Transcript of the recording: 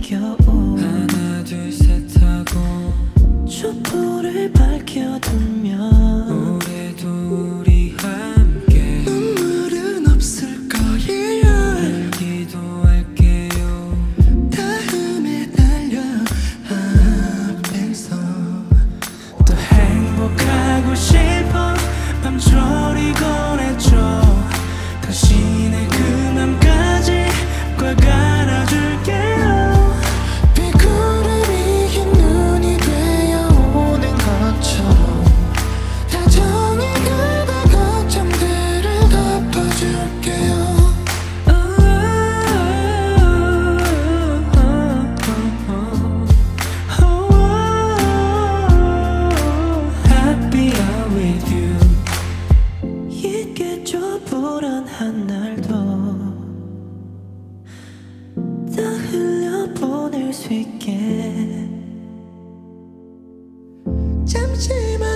겨울 하나 둘 셋 하고 촛불을 밝혀두면 올해도 우리 함께 눈물은 없을 거예요. 늘 기도할게요. 다음에 달려 앞에서 또 행복하고 싶어 밤소리 보내줘. 당신의 그 맘까지 꽉 안아줄게요. 비구름이 흰 눈이 되어 오는 것처럼 다정히 그대 걱정들을 덮어줄게요. Happier with you. 있겠죠 불안한 날도 다 흘려보낼 수 있게 잠시만